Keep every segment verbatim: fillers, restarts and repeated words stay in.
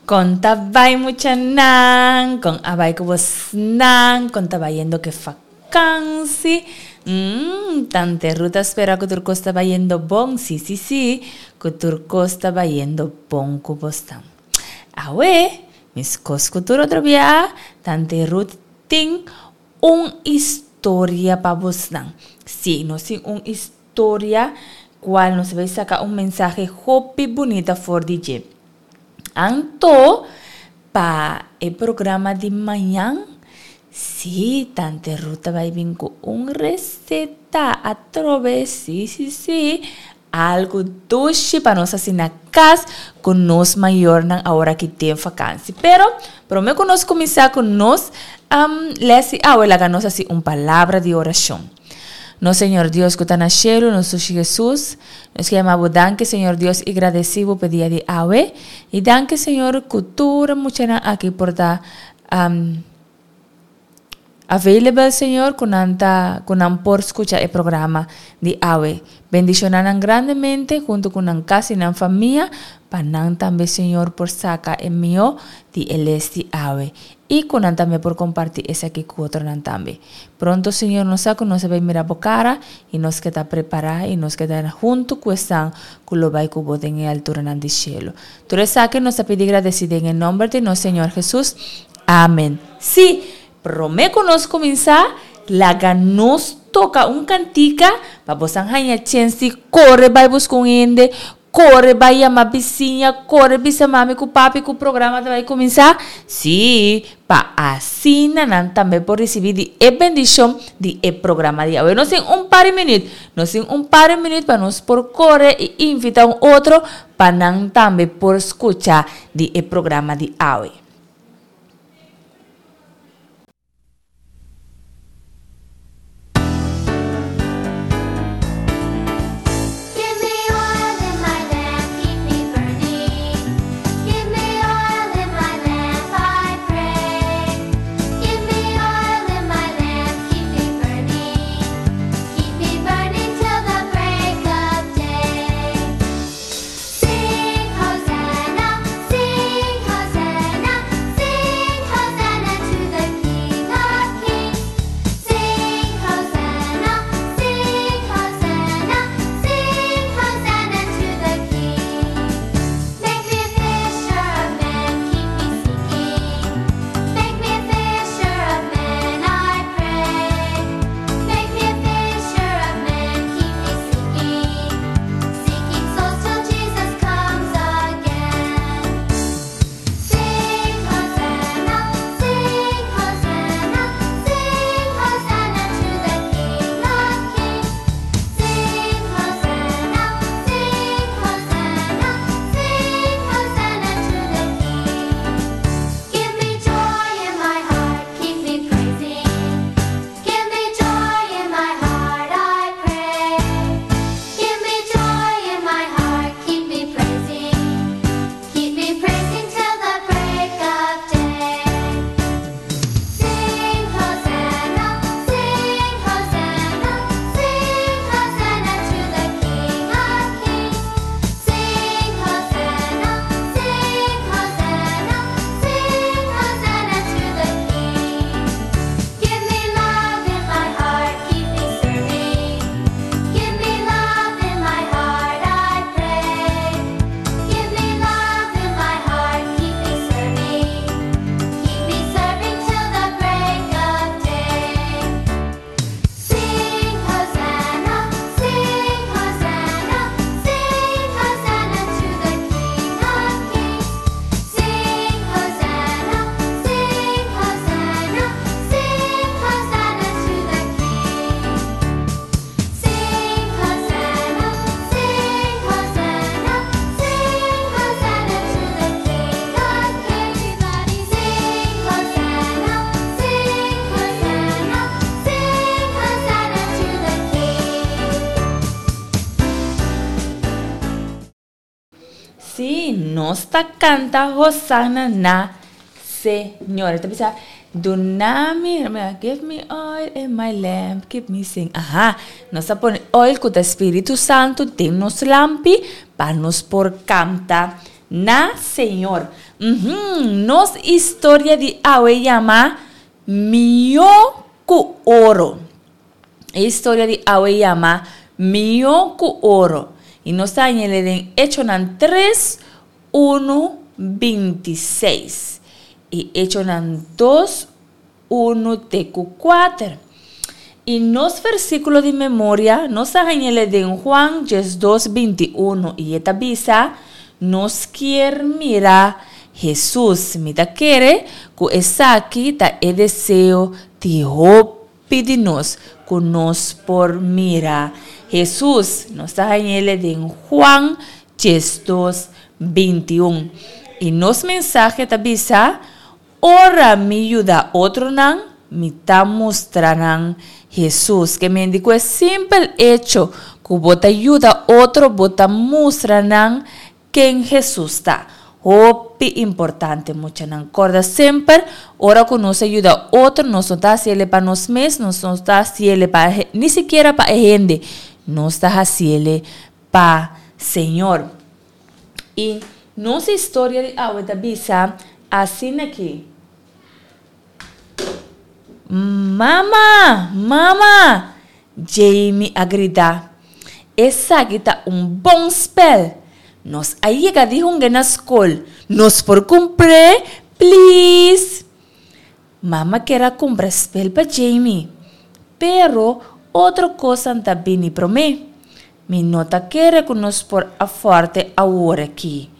Con tabay mucha nan, con abay kubos nan, con tabayendo que vacancy. Mmm, tante ruta espera que turco estaba yendo bon, sí, sí, sí, que turco estaba yendo bon kubos tan. Awe, mis cos cultura otro día, tante ruta ting un historia pa vos dan. Sí, no sin un historia cual nos va a sacar un mensaje hopi bonita for D J. Anto, pa el programa de mañana, sí, tante ruta va a venir con una receta a través, sí, sí, sí, algo dulce para nos hacer una casa con nos mayor ahora que tiene vacancia. Pero, pero me conozco comenzar con nos, um, le hace abuela que nos hace una palabra de oración. No, Señor Dios, que está en el cielo, nuestro Jesús, nos llamamos danke, Señor Dios, y agradecido pedía de ave, y danke, Señor, cultura mucha aquí por dar um, available, Señor, con anta, con am por escuchar el programa de ave. Bendicionan grandemente junto con an casa y an familia, panan también, Señor, por saca el mío de el este ave. Y con an también por compartir ese aquí con otro nan también. Pronto, Señor, nos saca, nos va a mirar bocara y nos queda preparada y nos queda junto con esta con lo va a cubrir en el altura nan del cielo. Tú le saques, nos pedir agradecido en el nombre de nuestro Señor Jesús. Amén. Sí, pero me conozco comenzar la que nos toca un cantica para vos anjaña chance corre va buscar un ende corre va llamar vizinha corre visa mami cu papi cu programa vai começar sí pa así nan también por recibir de e bendición de e programa de hoy no sin un par de minutos no sin un par de minutos para nos por corre y invitar un otro para nan también por escuchar de e programa de hoy. Sí, no está canta Hosanna na Señor. Entonces empieza, do not me, give me oil in my lamp, keep me sing. Ajá, nos está poniendo oil con el Espíritu Santo, tennos lampi, para nos por canta na Señor. Uh-huh. Nos historia de awe llama Mio ku oro. Historia de awe llama Mio ku oro. Y nos está en el Hecho nan tres, uno, veintiséis. Y Hecho nan dos, uno, tecu cuatro. Y nos versículo de memoria nos está en el de Juan dos, veintiuno. Y esta visa nos quiere mirar Jesús. Mira quiere que está aquí ta el deseo de pedirnos que nos por mirar Jesús. Nos está en el de Juan dos, veintiuno. Y nos mensaje ta visa ora mi ayuda otro nan me está mostrando Jesús, que me indicó es simple hecho que bota ayuda otro, bota mostrando que Jesús está. Hopi importante, mucha nan corda siempre, ora que nos ayuda otro, no está haciendo para nos mes, no está haciendo para, ni siquiera para gente, no está haciendo para Señor. Y nuestra historia de ahora visa así aquí. Mama, mama, Jamie a gritar. Essa aqui tá um bom spell. Nos aí que dijo na escola. Nos por cumprir, please. Mama quer comprar spell para Jamie. Pero outra coisa também para mim. Me nota quer que nos por a forte agora aqui.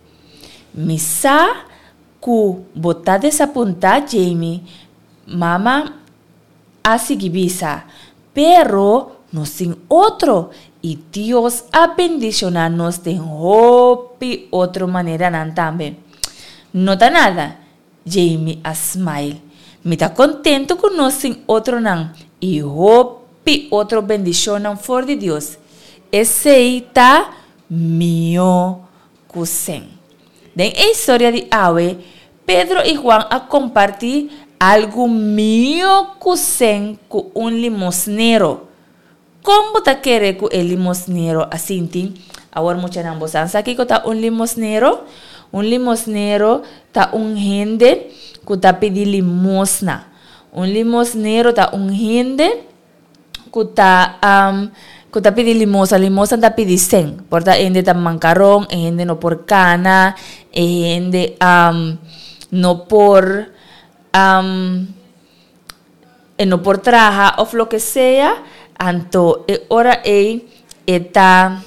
Me sa que botar desapontar Jamie. Mama así visa, pero no sin otro. Y Dios ha bendicionarnos de hopi otra manera también. No da nada, Jamie a smile. Me está contento con no sin otro nan. Y hopi otro bendición for de Dios. Ese está mío cousin. En la historia de Awe, Pedro y Juan a compartir algo mío cousin con un limosnero. ¿Cómo te quiere con el limosnero así? Ahora mucha nambosanza aquí que está un limosnero. Un limosnero está un gente que está pidi limosna. Un limosnero está un gente que está um, que está pidi limosna. Limosna está pidi sen. Por ta gente está mancarrón, gente no por cana, gente um, no por Um, no por traja o lo que sea, anto e ora e eta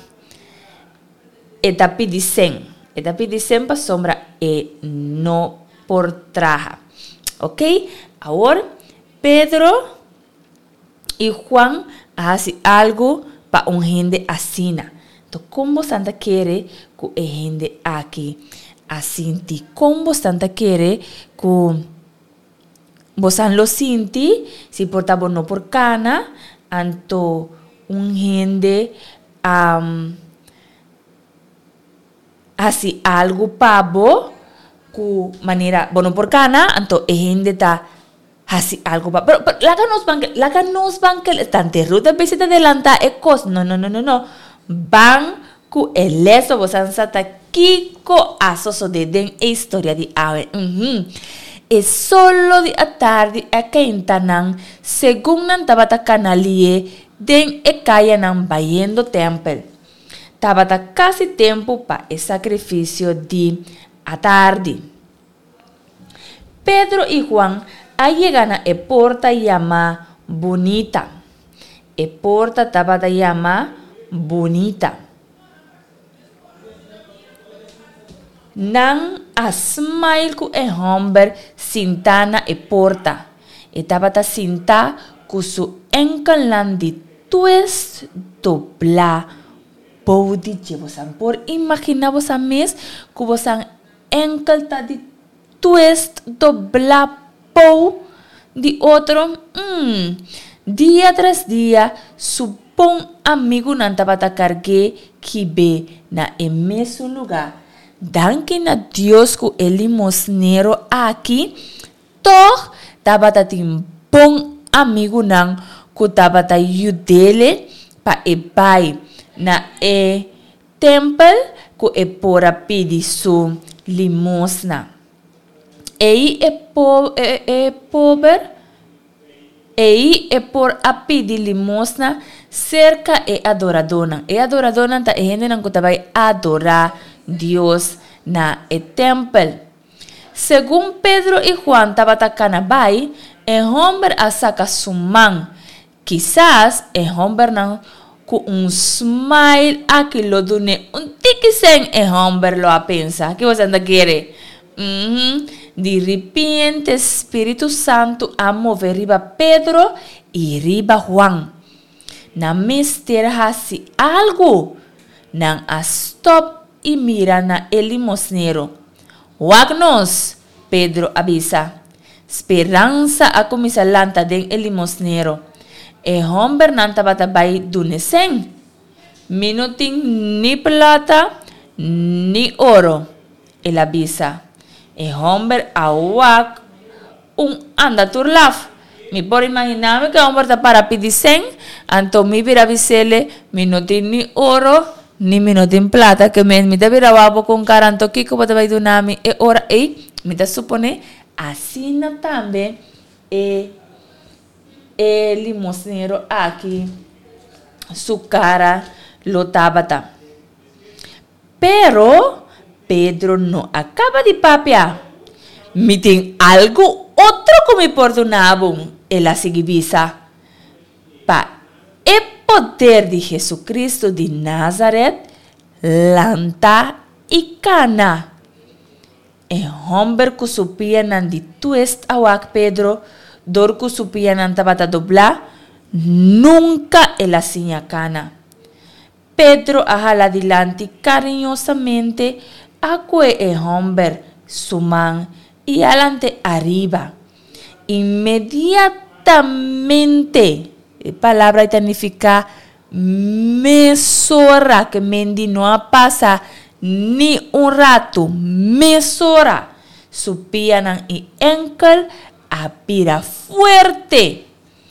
eta pidisen, eta pidisen pa sombra e no por traja, ¿ok? Ahora Pedro y Juan hacen algo para un gente asina. Entonces, ¿cómo Santa quiere que el gente aquí asinti? ¿Cómo Santa quiere que vos han lo sinti, si portamos no por cana, anto un gente um, así algo pavo, cu manera, bueno por cana, anto el gente ta así algo pavo. Pero, pero la que nos van, la que nos van que tante ruta visita adelanta e cos, no, no, no, no, no, van cu el eso vos han sata kiko asoso de den e historia de ave. Uh-huh. Es solo de a tarde a quintanan, según nan tabata canalie, den e kaya nan bayendo temple. Tabata casi tiempo pa el sacrificio de a tarde. Pedro y Juan a llegan a e porta llama bonita. E porta tabata llama bonita. Nan a smile ku e homber sintana e porta. E tabata sinta ku su encalan di twist dobla body je vosan por imagina vosan mes ku vosan encalta di twist dobla pou di otro mm, día tras día supon amigo nan tabata cargue ki be na e mesu lugar. Danke na Dios ku el limosnero aquí, toch tabata tim bong amigo nang ku tabata yudele pa e bay na e temple que é por a pedir sua limosna. Ei é, po é, é pobre, ei é por a pedir limosna cerca é adoradona. E adoradona tá é gente não que vai adorar Deus na e templo. Segundo Pedro e Juan estava atacando bai, é homem a saca suman. Quizás é homem não com um smile aquilo do ne um tique sem é homem lo a pensa. Que você anda querer? Mm-hmm. De repente Espírito Santo a mover riba Pedro e riba Juan. Na mister hasi algo, nang a stop e mira na el limosnero. Wagnos, Pedro avisa. Esperança a começar lanta den el limosnero. E homem não estava trabalhando do neseng. Minutin ni plata, ni ouro. Ele avisa. E homem a wag um anda turlaf. Me por imaginar que homem está para pedir sen. Anto mi vira visele, minutin ni ouro. Ni minutin plata, que me me deve rawabo com caranto kiko bota vai do nami e ora e me ta supone assim na também e e limosnero aqui su cara lo tabata. Pero Pedro não acaba de papiar. Me tem algo outro que me perdonava. Ela seguivisa pa e poder de Jesucristo de Nazaret, lanta e cana. E homem que supia nan di twist awak Pedro, dor que supia nan tabata dobla, nunca ela sinha cana. Pedro ajala adelante cariñosamente acue e homem suman e alante arriba. Inmediatamente, a palavra significa mesora, que mendi não passa ni um rato, mesora. Supia nan e enkel a pira fuerte.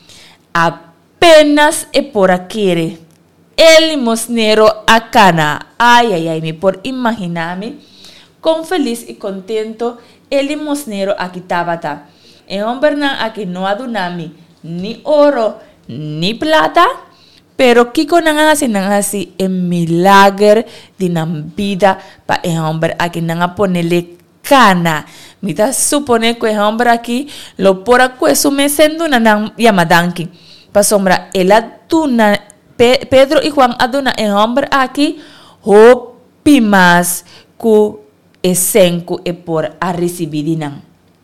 Apenas e por aqui. El limosnero a cana. Ai, ai, ai, me por imaginar-me com feliz e contento el limosnero aqui tabata. E homem não aqui não adunami ni ouro ni plata, pero kiko nang asi nang asi e milagre de nam vida pa e homem aqui nang ponele cana. Mita supone que e homem aqui lo por aqui sumesendo na nang yamadanki. Pa sombra ela tuna Pe, Pedro e Juan aduna e homem aqui hopi mas ku e senku e por a receber nang.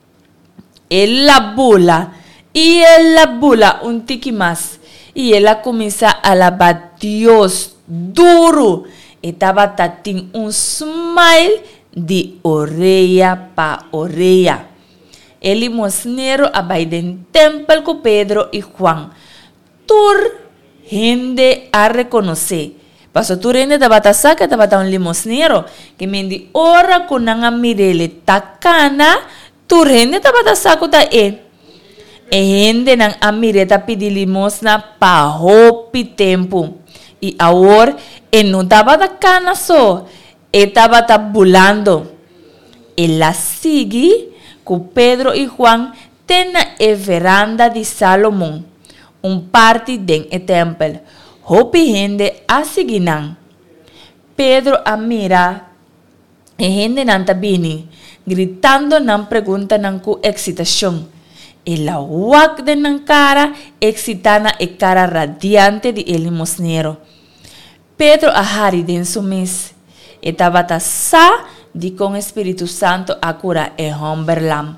Ela bula y ela bula un tiki más y ela comienza a alabar Dios duro. Estaba tatin un smile de orella pa orella. El limosnero abaiden templo con Pedro y Juan. Tur gente a reconocer. Paso tu rende tabata saca tabata un limosnero que mendi ora con nanga mirele takana. Tu rende tabata saco ta e. E gente nang amireta pidi limosna pa hopi tempo. E agora e não tabata cana só. E tabata bulando. Ela sigue com Pedro e Juan tena e veranda de Salomão. Um parte den e templo. Hopi gente a seguinang. Pedro a mira e gente nang tabini. Gritando nan pergunta nan ku excitação. E la wak de nan cara excitana e cara radiante de el limosnero. Pedro ahari den sumis. E tabata sa di con Espírito Santo a cura e homberlam.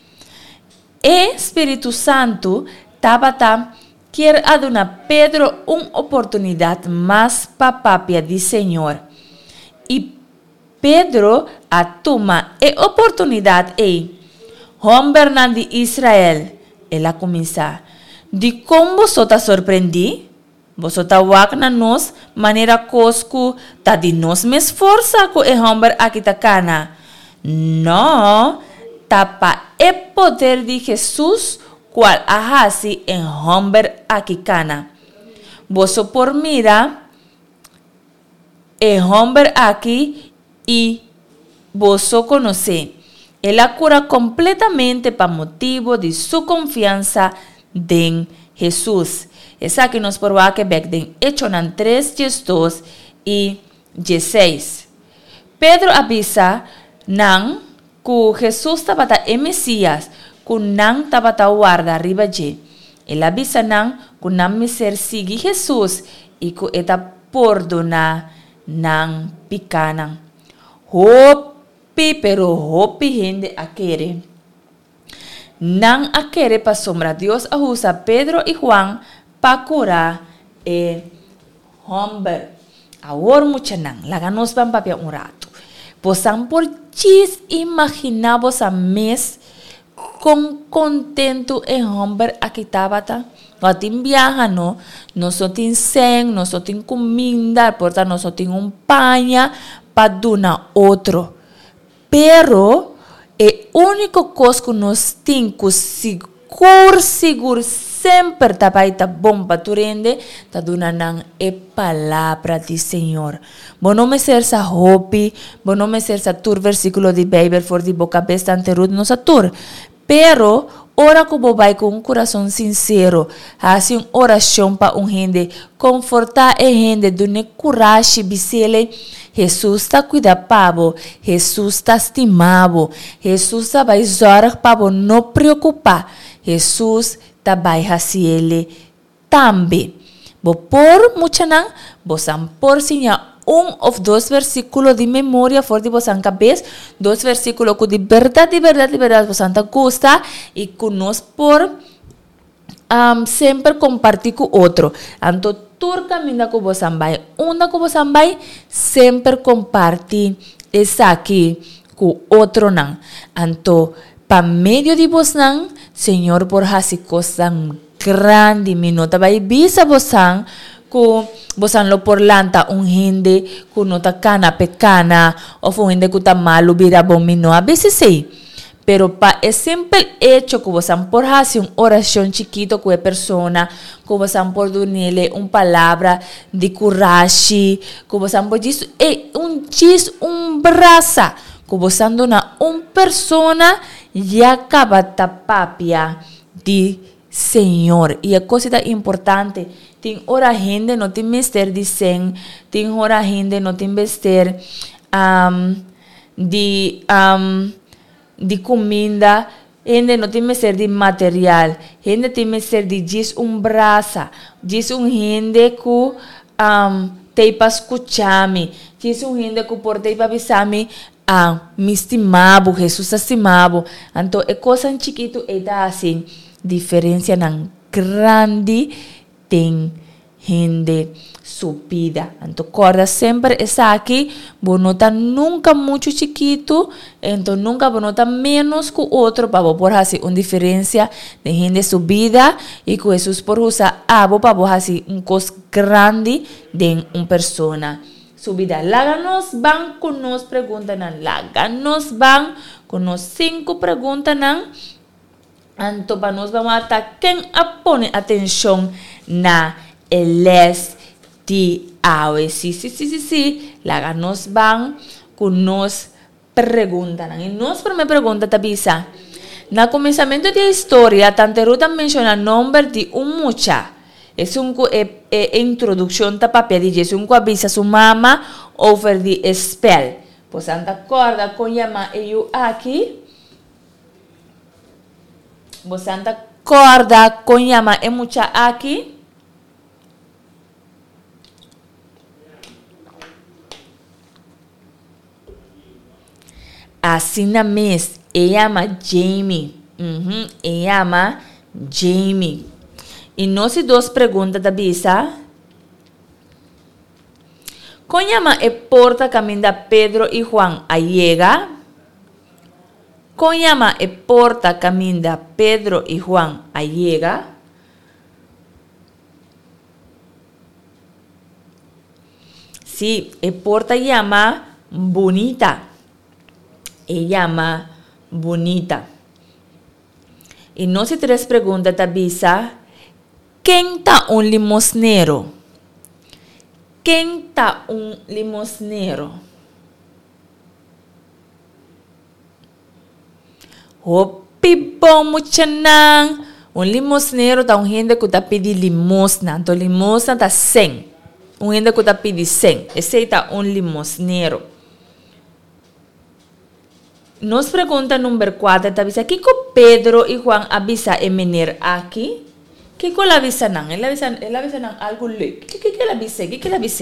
E Espírito Santo tabata quer aduna Pedro uma oportunidade mais pa papia de Senhor. E Pedro a toma e oportunidade e homem de Israel. Ela começa. De como você está surpreendido? Você está wakna nos maneira cosco tá de nos me esforça com o homem aqui tá cana. Não, tá pa e poder de Jesus qual ahasi em homem aqui cana. Você por mira e homem aqui y vos conocéis. Él la cura completamente por motivo de su confianza en Jesús. Esa que nos prueba que ve en Hechos tres, dos y dieciséis. Pedro avisa nan que Jesús estaba en Mesías, que nan estaba guarda arriba allí. Él avisa nan que nan miser sigue Jesús y que eta perdona nan picanan. Hopi, pero hopi gente a querer. Nan a querer para sombra Dios a usa Pedro y Juan para curar el hombre. Ahora mucha nan, la ganos van papia un rato. Posan por chis imaginamos a mes con contento el hombre aquí tabata. No tin viaja, no, no so tin sen, no so tin comida, porta no so tin un paña para duna otro. Pero el único cosa que nos tin que seguro, seguro, sempre tapaita bomba turende, ta duna nan e palavra de Senhor. Bo não me ser sa hopi, bo não me ser sa tur versículo de Bible for de boca besta anterud no sa tur. Pero ora que bo vai com um coração sincero, hace uma oração para um gente, confortar a gente, dune coragem, bisele. Jesus está cuidando pavo, Jesus está estimado, Jesus está vai zorar pavo, não preocupar. Jesus está vai hacer ele também. Bo por mucha nan, bosan por sinha um ou dois versículos de memória for de bosan cabeça, dois versículos que de verdade, de verdade, de verdade bosan ta gusta e que nós por um, sempre compartir com outro. Anto tur caminha com bosan vai, uma com bosan vai, sempre compartir essa aqui com outro nan. Anto pa medio de bosan, Senhor por hasi cosan grande minuta vai bisa bosan ku bosan lo por lanta un hindi ku nota cana pecana o un hindi ku ta malo bira bomino a veces sí, pero pa es simple hecho que bosan por hacer una oración chiquito con persona, que bosan por dunile un palabra de coraje, que bosan por diz eh, un chis un braza, que bosan dona un persona ya acaba tapapia de Senhor, e a coisa importante, tem hora gente não tem mister de sen, tem hora gente não tem mister um, de um, de comida, gente não tem mister de material, gente tem mister de diz um braça, diz um gente que um, tem para escutar-me, diz um gente que por tem para avisar-me, ah, me estimavo, Jesus estimavo, então é coisa chiquito e dá assim. Diferença nan grande tem gente subida. Então, corda sempre essa aqui, bonota nunca muito chiquito, então nunca bonota menos que o outro, para por fazer uma diferença de gente subida e que Jesus por usar abo para fazer um coisa grande de uma pessoa subida. Láganos van com nos perguntas nan, láganos van com nos cinco perguntas nan. Então, para nós vamos estar quem põe atenção na eles de hoje. Sim, sim, sim, sim, sim. Lá nós vamos com nos perguntas. E nós para me pergunta tabisa. Na começamento da história, Tanteruta menciona o nome de um muchacho. É um é, é introdução da papel de Jesus. Um avisa sua mama over the spell. Pois anda acorda com chama eu aqui. Você anda corda com chama é mucha aqui. Assim na mês, ele chama Jamie. Uhum, ele chama Jamie. E nós duas perguntas da bisa. Com chama é porta caminho da Pedro e Juan a llega. Com chama e porta caminho da Pedro e Juan a llega. Sí, e porta chama bonita. E chama bonita. E nós três perguntas da bisa. Quem tá um limosnero? Quem tá um limosnero? Hopi bom muchanang. Um limosnero tá um gente que tá pedindo limosna. Então limosna tá cem. Um gente que tá pedindo cem. Esse tá um limosnero. Nos pergunta número quatro, tá avisa, que Pedro e Juan avisa a menir aqui? Que que ele avisa não? Ele avisa, ele avisa não algo leuk. Que que ele avisa? Que que ele avisa?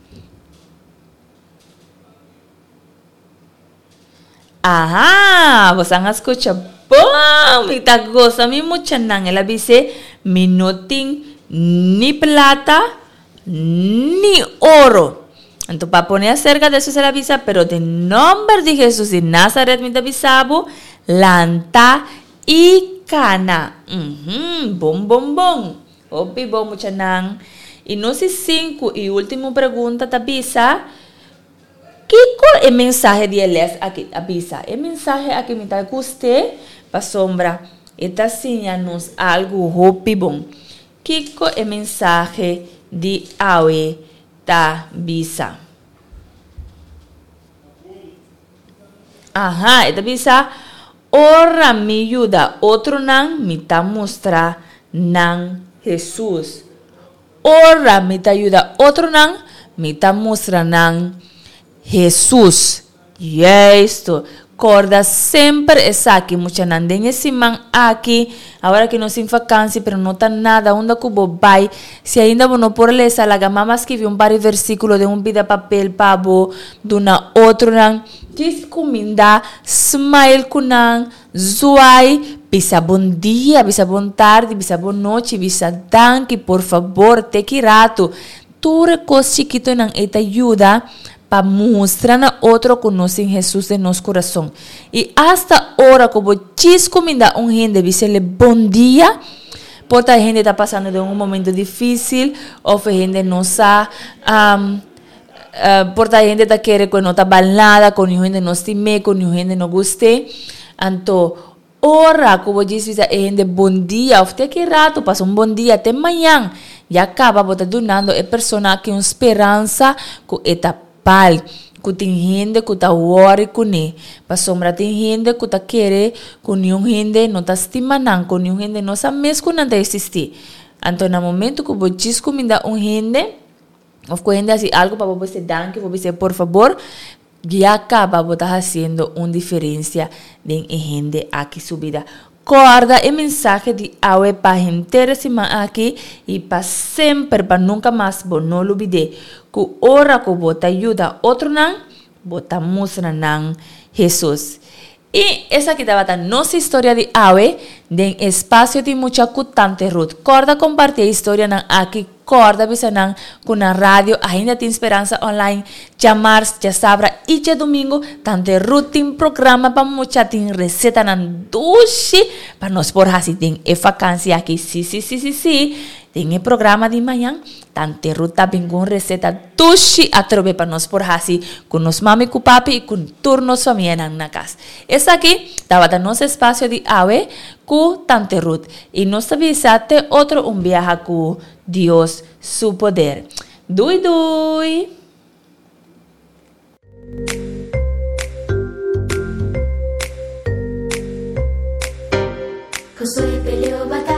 Aha, você não escuta bom, me tá gostando me muito não. Ele avisa, me não tem ni plata, ni ouro. Então, para poner acerca de eso se le avisa, pero de nombre de Jesús de Nazaret, me avisaba, lanta y cana. Uh-huh. Bom, bom, bom. Opi, bom, mucha nang. Y no sé cinco y última pregunta, te avisa, ¿qué es el mensaje de él aquí? Avisa, el mensaje aquí me está guste, pa sombra, esta señanos algo opi, bom. ¿Qué es el mensaje de Awe? Ta bisa. Aha, ita bisa. Ora mi ayuda. Otro nang mi ta mostra nang Jesús. Ora mi ta ayuda. Otro nang mi ta mostra nang Jesús. Y esto. Corda sempre es aquí. Mucha nanden esse man aqui. Agora que não se vacancia, pero não tá nada. Onde cubo vai. Se ainda não por ler essa laga, mama escreve um par de versículo de um vida papel pabo. Duna outro nang. Diz comida. Smile kunang. Zuai. Bisa bom dia. Bisa bom tarde. Bisa bom noite. Bisa danke. Por favor. Te kirato. Tu recos chiquito nang eta ajuda. Para mostrar a outro conhecem Jesus em nosso coração. E hasta hora, como diz comida um gente, dizer bom dia, porque a gente está passando de um momento difícil, ou a gente não sabe, um, uh, porque a gente está querendo que não está balada, com a gente não estime, com a gente não goste. Então, ora, como diz a gente, bom dia, ou que rato, passa um bom dia, até amanhã. E acaba, você donando a pessoa que uma esperança, com esta pal, que tem gente que está worry com ele, para sombra tem gente que está querer, com nenhum gente não está estimando, com nenhum gente não sabe mesmo que não está existir. Então, no momento que você diz comida um gente, ou que gente assim algo para você dar, que você por favor, já acaba você fazendo uma diferença em gente aqui subida. Corda o mensaje de Awe para gente semana aqui e para sempre, para nunca mais, bo não olvide que ora que bota ajuda outro não, bota mostra não Jesus. E essa aqui estava a nossa história de Awe, de espaço de muita cutante Ruth. Corda compartilhar a história não aqui. Corda bisa nang kuna radio ainda tem esperança online chamar já sabra e já domingo tante routine programa para mucha tem receta nan doce para nós por assim tem e vacância aqui sim sim sim sim sim tem e programa de manhã tante ruta bem com receta doce a trobe para nós por assim com nos mami com papi e com turnos família na casa essa aqui tava da nosso espaço de Awe com tante Ruth e nós avisate outro um viaje com Dios, su poder. Dui, dui. Josué peleó batalla.